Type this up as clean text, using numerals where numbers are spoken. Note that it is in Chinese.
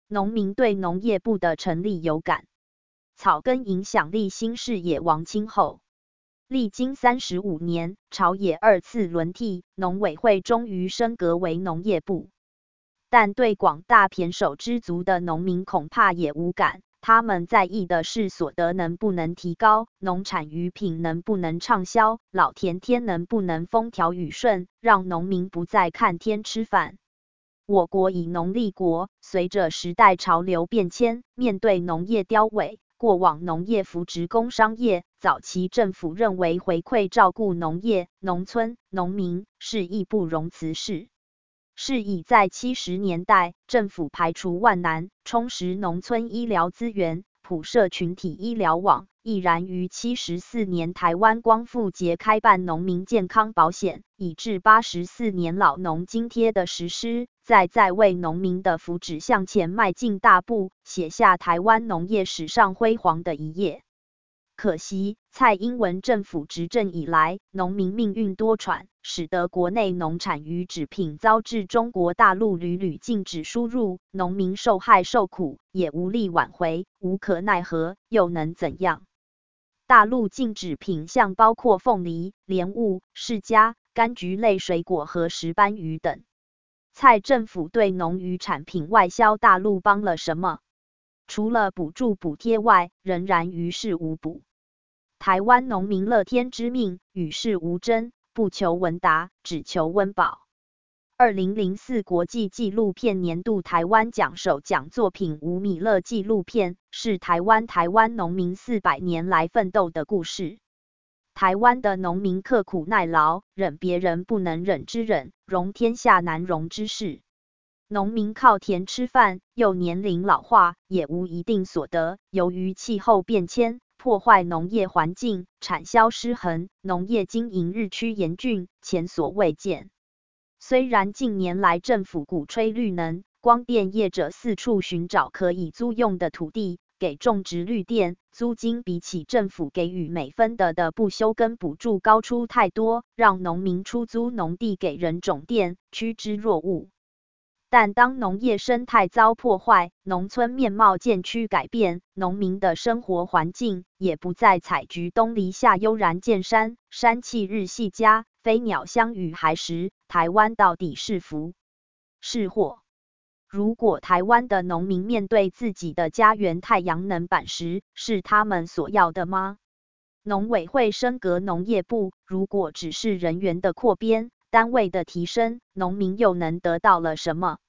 农民对农业部的成立有感。草根影响力新视野王清后，历经35年，朝野2次轮替，农委会终于升格为农业部。但对广大胼手知足的农民恐怕也无感，他们在意的是所得能不能提高，农产渔品能不能畅销，老天天能不能风调雨顺，让农民不再看天吃饭。我国以农立国，随着时代潮流变迁，面对农业凋萎，过往农业扶植工商业，早期政府认为回馈照顾农业、农村、农民是义不容辞事。是以在70年代，政府排除万难，充实农村医疗资源，普设群体医疗网，毅然于74年台湾光复节开办农民健康保险，以至84年老农津贴的实施，在为农民的福祉向前迈进大步，写下台湾农业史上辉煌的一页。可惜，蔡英文政府执政以来，农民命运多舛，使得国内农产与纸品遭至中国大陆屡屡禁止输入，农民受害受苦，也无力挽回，无可奈何，又能怎样？大陆禁止品项包括凤梨、莲雾、释迦、柑橘类水果和石斑鱼等。蔡政府对农渔产品外销大陆帮了什么？除了补助补贴外，仍然于事无补。台湾农民乐天知命，与世无争，不求闻达，只求温饱。2004国际纪录片年度台湾奖首奖作品《吴米勒纪录片》，是台湾农民400年来奋斗的故事。台湾的农民刻苦耐劳，忍别人不能忍之忍，容天下难容之事。农民靠田吃饭，又年龄老化，也无一定所得。由于气候变迁，破坏农业环境，产销失衡，农业经营日趋严峻，前所未见。虽然近年来政府鼓吹绿能，光电业者四处寻找可以租用的土地，给种植绿电，租金比起政府给予每分的不休耕补助高出太多，让农民出租农地给人种电，趋之若鹜。但当农业生态遭破坏，农村面貌渐趋改变，农民的生活环境也不再采菊东篱下悠然见山，山气日夕佳，飞鸟相与还时，台湾到底是福是祸？如果台湾的农民面对自己的家园太阳能板时，是他们所要的吗？农委会升格农业部，如果只是人员的扩编，单位的提升，农民又能得到了什么？